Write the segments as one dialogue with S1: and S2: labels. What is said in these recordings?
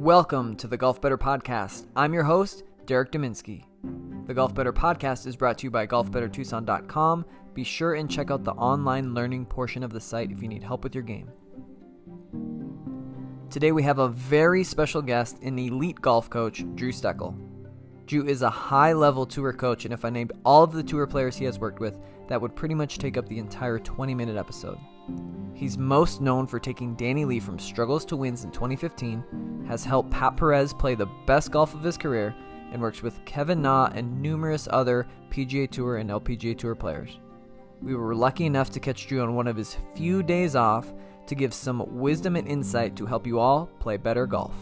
S1: Welcome to the Golf Better Podcast. I'm your host, Derek Dominski. The Golf Better Podcast is brought to you by golfbettertucson.com. Be sure and check out the online learning portion of the site if you need help with your game. Today we have a very special guest, an elite golf coach, Drew Steckel. Drew is a high-level tour coach, and if I named all of the tour players he has worked with, that would pretty much take up the entire 20-minute episode. He's most known for taking Danny Lee from struggles to wins in 2015, has helped Pat Perez play the best golf of his career, and works with Kevin Na and numerous other PGA Tour and LPGA Tour players. We were lucky enough to catch Drew on one of his few days off to give some wisdom and insight to help you all play better golf.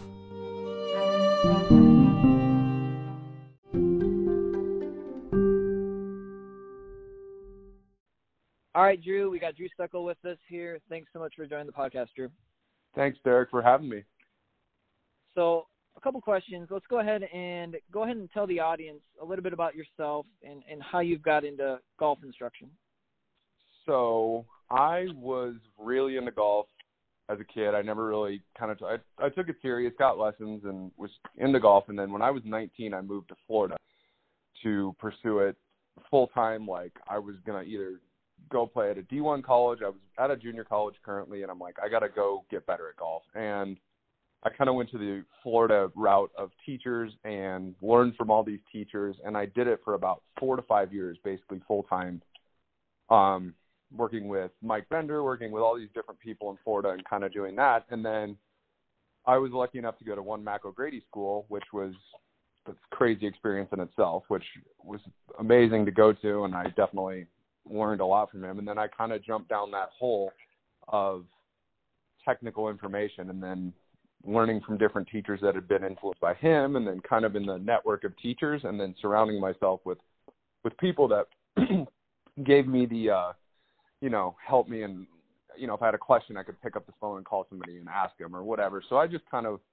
S1: All right, Drew, we got Drew Steckel with us here. Thanks so much for joining the podcast, Drew.
S2: Thanks, Derek, for having me.
S1: So, a couple questions. Let's go ahead and tell the audience a little bit about yourself and how you've got into golf instruction.
S2: So, I was really into golf as a kid. I never really I took it serious, got lessons, and was into golf. And then when I was 19, I moved to Florida to pursue it full-time. Like, I was going to either go play at a D1 college. I was at a junior college currently, and I'm like, I got to go get better at golf. And I kind of went to the Florida route of teachers and learned from all these teachers, and I did it for about 4 to 5 years, basically full-time, working with Mike Bender, working with all these different people in Florida and kind of doing that. And then I was lucky enough to go to one Mac O'Grady school, which was a crazy experience in itself, which was amazing to go to, and I definitely learned a lot from him. And then I kind of jumped down that hole of technical information and then learning from different teachers that had been influenced by him, and then kind of in the network of teachers, and then surrounding myself with people that gave me the, help me. And, if I had a question, I could pick up the phone and call somebody and ask them or whatever. So I just kind of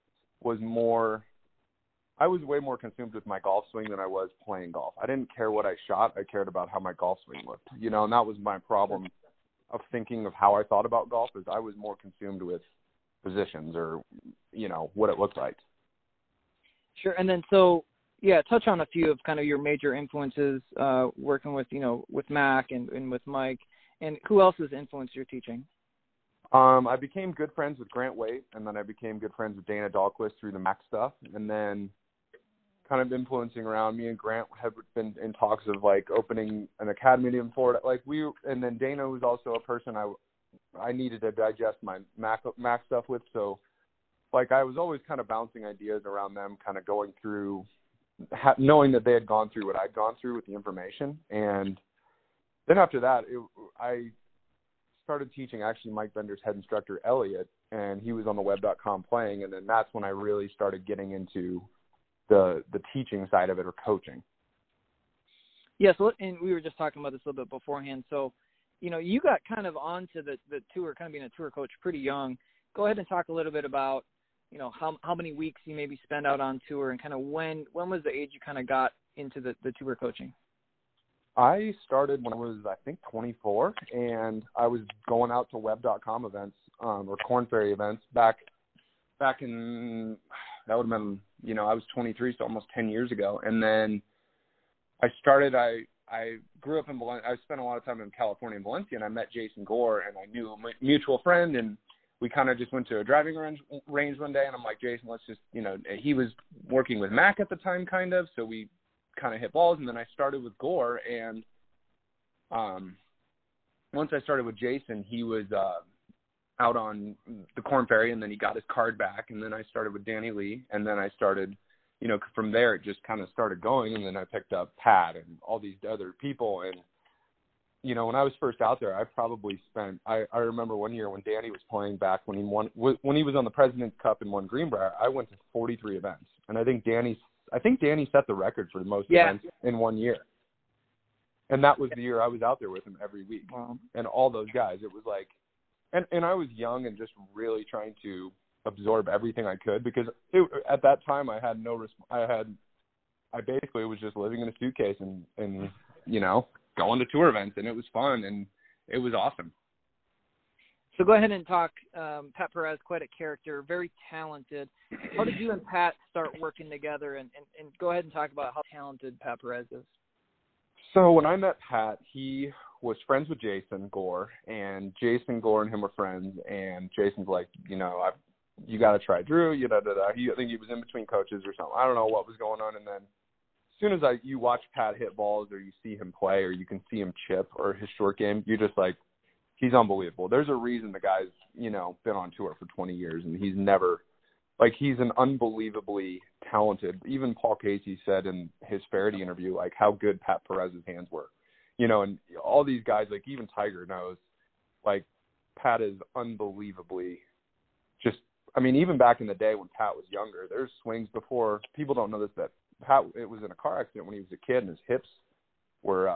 S2: I was way more consumed with my golf swing than I was playing golf. I didn't care what I shot. I cared about how my golf swing looked, and that was my problem of thinking of how I thought about golf, is I was more consumed with positions or, what it looked like.
S1: Sure. And then, touch on a few of kind of your major influences, working with, with Mac and with Mike, and who else has influenced your teaching?
S2: I became good friends with Grant Waite, and then I became good friends with Dana Dahlquist through the Mac stuff. And then kind of influencing around, me and Grant have been in talks of like opening an academy in Florida. And then Dana was also a person I needed to digest my Mac stuff with. So I was always kind of bouncing ideas around them, kind of going through, knowing that they had gone through what I'd gone through with the information. And then after that, I started teaching actually Mike Bender's head instructor, Elliot, and he was on the web.com playing. And then that's when I really started getting into the teaching side of it, or coaching.
S1: Yeah, so, and we were just talking about this a little bit beforehand. So, you got kind of onto the tour, kind of being a tour coach pretty young. Go ahead and talk a little bit about, how many weeks you maybe spend out on tour, and kind of when was the age you kind of got into the tour coaching?
S2: I started when I was, I think, 24, and I was going out to web.com events, or Korn Ferry events back in, that would have been, I was 23, so almost 10 years ago. And then I grew up in Valencia. I spent a lot of time in California in Valencia, and I met Jason Gore, and I knew a mutual friend, and we kind of just went to a driving range one day, and I'm like, Jason, let's just, he was working with Mac at the time, kind of, so we kind of hit balls. And then I started with Gore, and once I started with Jason, he was out on the Korn Ferry, and then he got his card back, and then I started with Danny Lee, and then I started, from there it just kind of started going, and then I picked up Pat and all these other people. And when I was first out there, I probably spent, I remember one year when Danny was playing back, when he was on the President's Cup and won Greenbrier, I went to 43 events, and I think Danny set the record for the most events in 1 year. And that was the year I was out there with him every week.
S1: Wow.
S2: And all those guys, it was like, and I was young and just really trying to absorb everything I could, because at that time I had I basically was just living in a suitcase and going to tour events, and it was fun and it was awesome.
S3: So go ahead and talk. Pat Perez, quite a character, very talented. How did you and Pat start working together? And go ahead and talk about how talented Pat Perez is.
S2: So when I met Pat, he was friends with Jason Gore, and Jason Gore and him were friends. And Jason's like, you got to try Drew. I think he was in between coaches or something. I don't know what was going on. And then as soon as you watch Pat hit balls, or you see him play, or you can see him chip, or his short game, you're just like, he's unbelievable. There's a reason the guy's, been on tour for 20 years, and he's never, he's an unbelievably talented. Even Paul Casey said in his Faraday interview, how good Pat Perez's hands were. And all these guys, even Tiger knows, Pat is unbelievably just, even back in the day when Pat was younger, there's swings before, people don't know this, that Pat, it was in a car accident when he was a kid, and his hips were,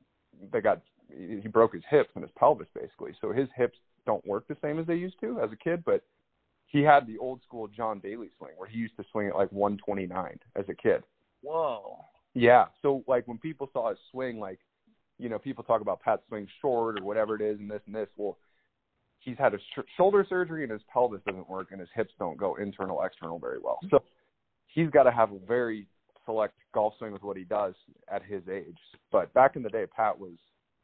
S2: he broke his hips and his pelvis, basically. So his hips don't work the same as they used to as a kid, but he had the old school John Daly swing where he used to swing at 129 as a kid.
S3: Whoa.
S2: Yeah. So when people saw his swing, people talk about Pat's swing short or whatever it is and this. Well, he's had a shoulder surgery and his pelvis doesn't work and his hips don't go internal, external very well. So he's got to have a very select golf swing with what he does at his age. But back in the day, Pat was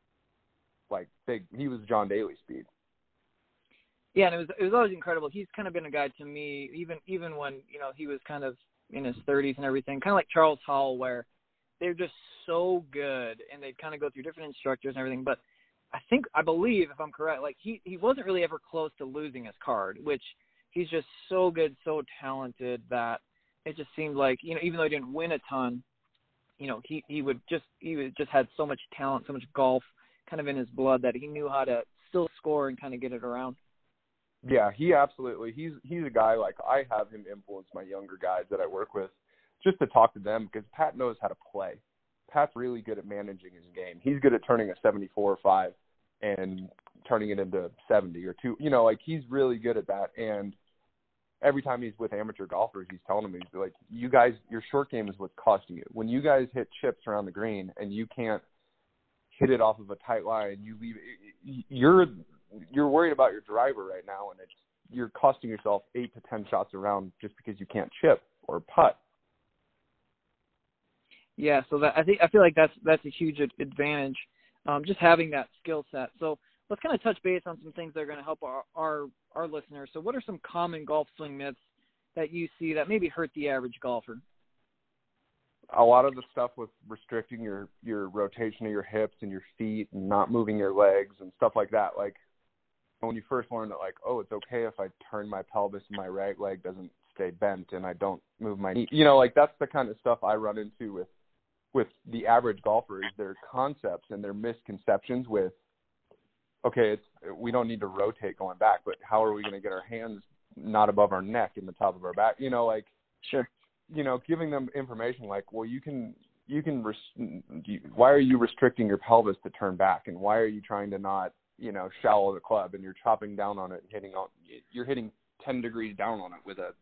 S2: big. He was John Daly speed.
S3: Yeah, and it was always incredible. He's kind of been a guy to me, even when he was kind of in his 30s and everything, kind of like Charles Howell, where they're just so good and they kind of go through different instructors and everything. But I believe, if I'm correct, he wasn't really ever close to losing his card, which he's just so good, so talented that it just seemed like, even though he didn't win a ton, he just had so much talent, so much golf kind of in his blood that he knew how to still score and kind of get it around.
S2: Yeah, he absolutely. He's a guy, I have him influence my younger guys that I work with just to talk to them because Pat knows how to play. Pat's really good at managing his game. He's good at turning a 74 or 5 and turning it into 70 or 2. He's really good at that. And every time he's with amateur golfers, he's telling them, he's like, you guys, your short game is what's costing you. When you guys hit chips around the green and you can't hit it off of a tight line, you leave it, you're worried about your driver right now, and you're costing yourself 8 to 10 shots around just because you can't chip or putt.
S3: Yeah, so I feel like that's a huge advantage, just having that skill set. So let's kind of touch base on some things that are going to help our listeners. So what are some common golf swing myths that you see that maybe hurt the average golfer?
S2: A lot of the stuff with restricting your rotation of your hips and your feet and not moving your legs and stuff like that. When you first learn that, it's okay if I turn my pelvis and my right leg doesn't stay bent and I don't move my knee. That's the kind of stuff I run into with the average golfer, is their concepts and their misconceptions with, okay, we don't need to rotate going back, but how are we going to get our hands not above our neck and the top of our back?
S3: Sure.
S2: Giving them information well, why are you restricting your pelvis to turn back? And why are you trying to not, shallow the club and you're chopping down on it and you're hitting 10 degrees down on it with a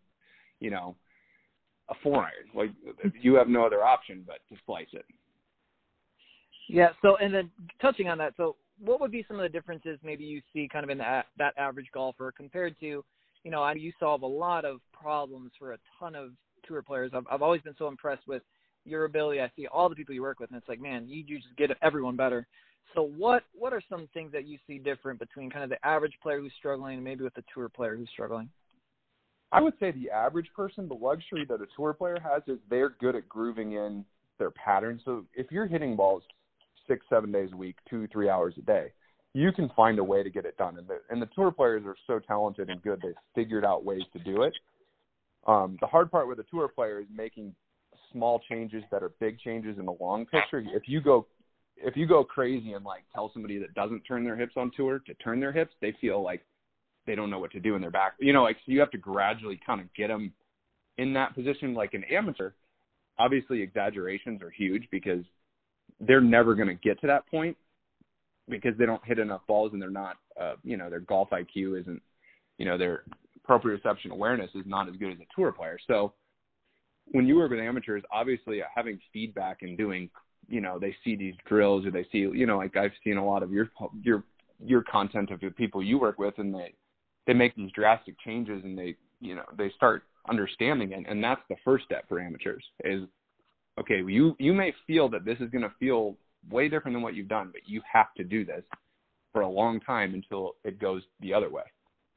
S2: 4-iron. You have no other option but to slice it.
S3: Yeah. So, and then touching on that, so what would be some of the differences maybe you see kind of in that average golfer compared to, you solve a lot of problems for a ton of tour players. I've always been so impressed with your ability. I see all the people you work with, and it's like, man, you just get everyone better. So what are some things that you see different between kind of the average player who's struggling and maybe with the tour player who's struggling?
S2: I would say the average person, the luxury that a tour player has is they're good at grooving in their pattern. So if you're hitting balls 6-7 days a week, 2-3 hours a day, you can find a way to get it done. And the tour players are so talented and good, they've figured out ways to do it. The hard part with a tour player is making small changes that are big changes in the long picture. If you go crazy and tell somebody that doesn't turn their hips on tour to turn their hips, they feel like they don't know what to do in their back. So you have to gradually kind of get them in that position. Like an amateur, obviously exaggerations are huge because they're never going to get to that point because they don't hit enough balls and they're not, their golf IQ isn't, their proprioception awareness is not as good as a tour player. So when you work with amateurs, obviously having feedback and doing, they see these drills or they see, I've seen a lot of your your content of the people you work with, and they make these drastic changes, and they start understanding it. And that's the first step for amateurs is, okay, you may feel that this is going to feel way different than what you've done, but you have to do this for a long time until it goes the other way.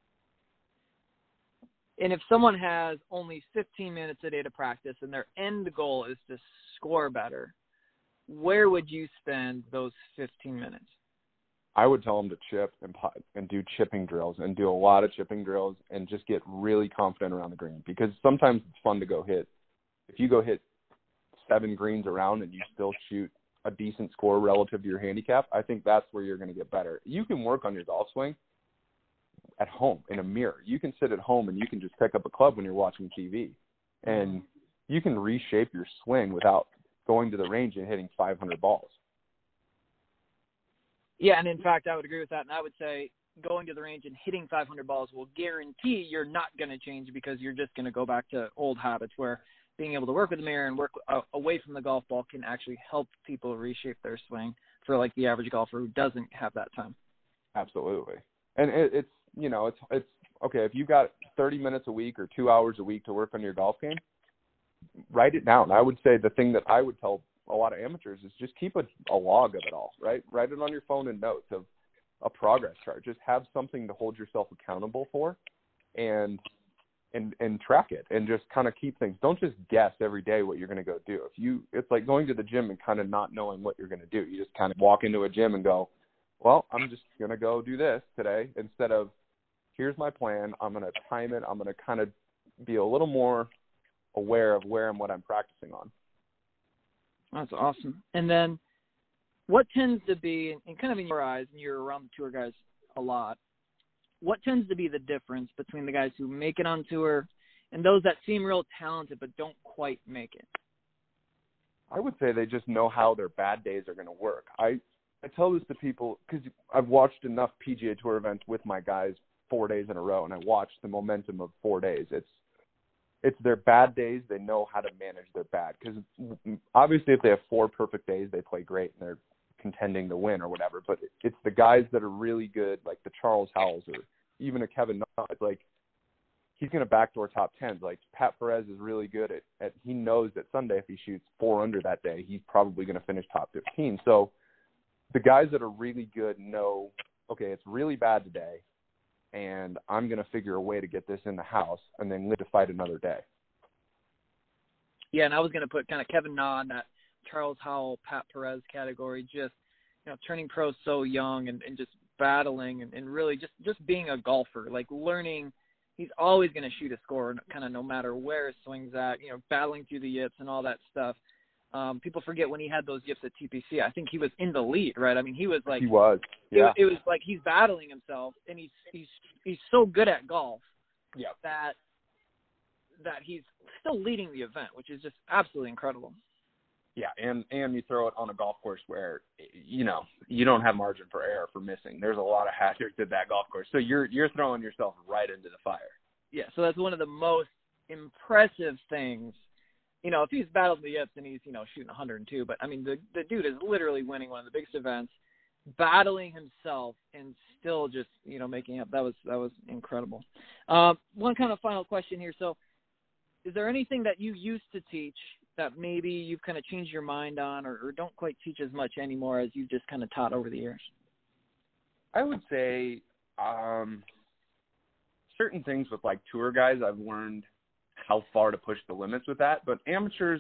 S3: And if someone has only 15 minutes a day to practice and their end goal is to score better, where would you spend those 15 minutes?
S2: I would tell them to chip and do chipping drills and do a lot of chipping drills and just get really confident around the green, because sometimes it's fun to go hit. If you go hit 7 greens around and you still shoot a decent score relative to your handicap, I think that's where you're going to get better. You can work on your golf swing at home in a mirror. You can sit at home and you can just pick up a club when you're watching TV, and you can reshape your swing without going to the range and hitting 500 balls.
S3: Yeah, and in fact, I would agree with that. And I would say going to the range and hitting 500 balls will guarantee you're not going to change, because you're just going to go back to old habits, where being able to work with the mirror and work away from the golf ball can actually help people reshape their swing for like the average golfer who doesn't have that time.
S2: Absolutely. And it's okay. If you've got 30 minutes a week or 2 hours a week to work on your golf game, write it down. I would say the thing that I would tell a lot of amateurs is just keep a log of it all, right? Write it on your phone in notes of a progress chart. Just have something to hold yourself accountable for, and track it, and just kind of keep things. Don't just guess every day what you're going to go do. It's like going to the gym and kind of not knowing what you're going to do. You just kind of walk into a gym and go, well, I'm just going to go do this today, instead of here's my plan. I'm going to time it. I'm going to kind of be a little more aware of where and what I'm practicing on.
S3: That's awesome. And then what tends to be, and kind of in your eyes, and you're around the tour guys a lot, what tends to be the difference between the guys who make it on tour and those that seem real talented but don't quite make it?
S2: I would say they just know how their bad days are going to work. I tell this to people because I've watched enough PGA Tour events with my guys 4 days in a row, and I watched the momentum of 4 days. It's their bad days. They know how to manage their bad, because obviously if they have 4 perfect days, they play great and they're contending to win or whatever. But it's the guys that are really good, like the Charles Howells or even a Kevin Na. It's like he's going to backdoor top 10s. Like Pat Perez is really good at he knows that Sunday if he shoots 4 under that day, he's probably going to finish top 15. So the guys that are really good know, okay, it's really bad today, and I'm going to figure a way to get this in the house and then live to fight another day.
S3: Yeah, and I was going to put kind of Kevin Na in that Charles Howell, Pat Perez category, just, turning pro so young and just battling and really just being a golfer, like learning he's always going to shoot a score kind of no matter where his swing's at, battling through the yips and all that stuff. People forget when he had those yips at TPC, I think he was in the lead, right? I mean, he was like,
S2: he was, yeah.
S3: It was like he's battling himself, and he's so good at golf,
S2: yeah,
S3: that he's still leading the event, which is just absolutely incredible.
S2: Yeah, and you throw it on a golf course where, you don't have margin for error for missing. There's a lot of hazards at that golf course. So you're throwing yourself right into the fire. Yeah,
S3: so that's one of the most impressive things. If he's battled the yips and he's, shooting 102, but I mean, the dude is literally winning one of the biggest events, battling himself and still just, making up. That was incredible. One kind of final question here. So is there anything that you used to teach that maybe you've kind of changed your mind on or don't quite teach as much anymore as you've just kind of taught over the years?
S2: I would say certain things with like tour guys, I've learned how far to push the limits with that. But amateurs,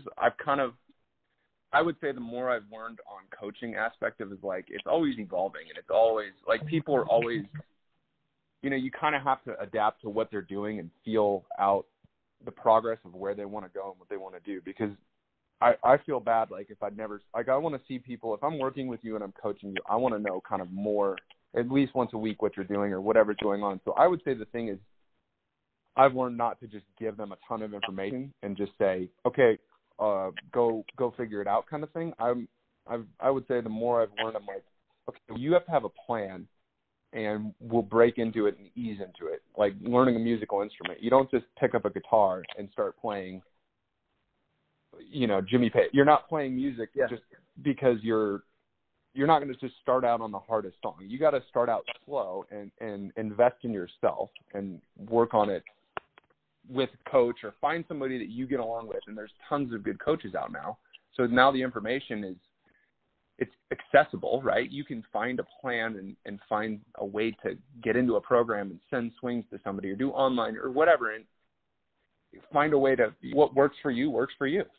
S2: I would say the more I've learned on coaching aspect of is like, it's always evolving, and it's always like people are always, you kind of have to adapt to what they're doing and feel out the progress of where they want to go and what they want to do. Because I feel bad, like if I want to see people, if I'm working with you and I'm coaching you, I want to know kind of more, at least once a week, what you're doing or whatever's going on. So I would say the thing is, I've learned not to just give them a ton of information and just say, okay, go figure it out kind of thing. I would say the more I've learned, I'm like, okay, you have to have a plan, and we'll break into it and ease into it. Like learning a musical instrument. You don't just pick up a guitar and start playing, Jimmy Page. You're not playing music just because you're you're not going to just start out on the hardest song. You got to start out slow and invest in yourself and work on it with a coach or find somebody that you get along with. And there's tons of good coaches out now. So now the information it's accessible, right? You can find a plan and find a way to get into a program and send swings to somebody or do online or whatever. And find a way to, what works for you works for you.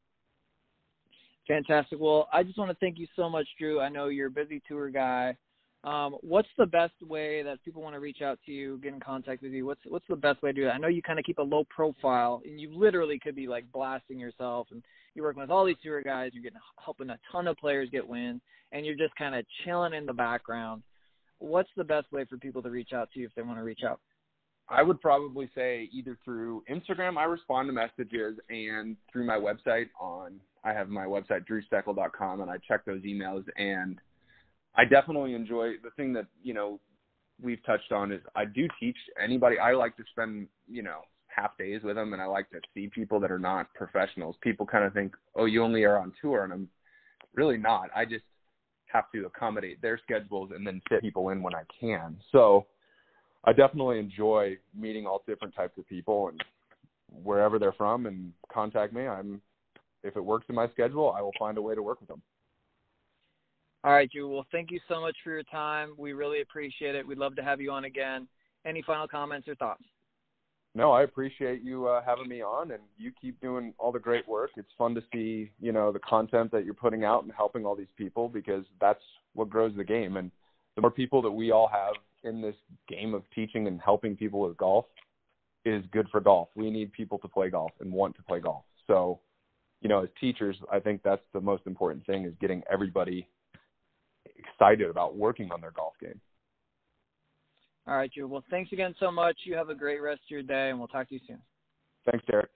S3: Fantastic. Well, I just want to thank you so much, Drew. I know you're a busy tour guy. What's the best way that people want to reach out to you, get in contact with you? What's the best way to do that? I know you kind of keep a low profile, and you literally could be like blasting yourself, and you're working with all these tour guys. You're helping a ton of players get wins, and you're just kind of chilling in the background. What's the best way for people to reach out to you if they want to reach out?
S2: I would probably say either through Instagram, I respond to messages, and through my website I have my website, drewsteckel.com, and I check those emails. And I definitely enjoy the thing that, we've touched on is I do teach anybody. I like to spend, half days with them, and I like to see people that are not professionals. People kind of think, oh, you only are on tour, and I'm really not. I just have to accommodate their schedules and then fit people in when I can. So I definitely enjoy meeting all different types of people and wherever they're from, and contact me. If it works in my schedule, I will find a way to work with them.
S3: All right, Drew. Well, thank you so much for your time. We really appreciate it. We'd love to have you on again. Any final comments or thoughts?
S2: No, I appreciate you having me on, and you keep doing all the great work. It's fun to see, the content that you're putting out and helping all these people, because that's what grows the game. And the more people that we all have in this game of teaching and helping people with golf is good for golf. We need people to play golf and want to play golf. So, as teachers, I think that's the most important thing, is getting everybody excited about working on their golf game.
S3: All right, Drew. Well, thanks again so much. You have a great rest of your day, and we'll talk to you soon.
S2: Thanks, Derek.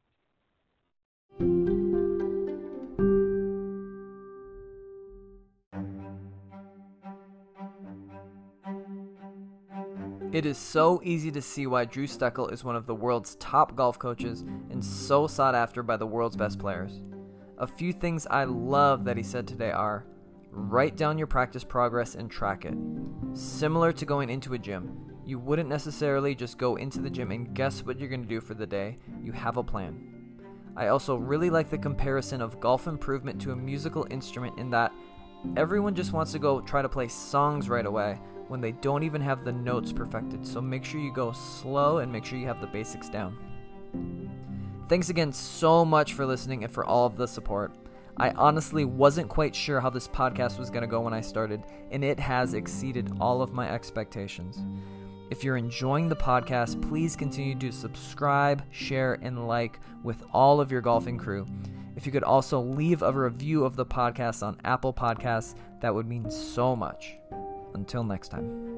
S1: It is so easy to see why Drew Steckel is one of the world's top golf coaches and so sought after by the world's best players. A few things I love that he said today are: write down your practice progress and track it. Similar to going into a gym, you wouldn't necessarily just go into the gym and guess what you're going to do for the day. You have a plan. I also really like the comparison of golf improvement to a musical instrument, in that everyone just wants to go try to play songs right away when they don't even have the notes perfected. So make sure you go slow and make sure you have the basics down. Thanks again so much for listening and for all of the support. I honestly wasn't quite sure how this podcast was going to go when I started, and it has exceeded all of my expectations. If you're enjoying the podcast, please continue to subscribe, share, and like with all of your golfing crew. If you could also leave a review of the podcast on Apple Podcasts, that would mean so much. Until next time.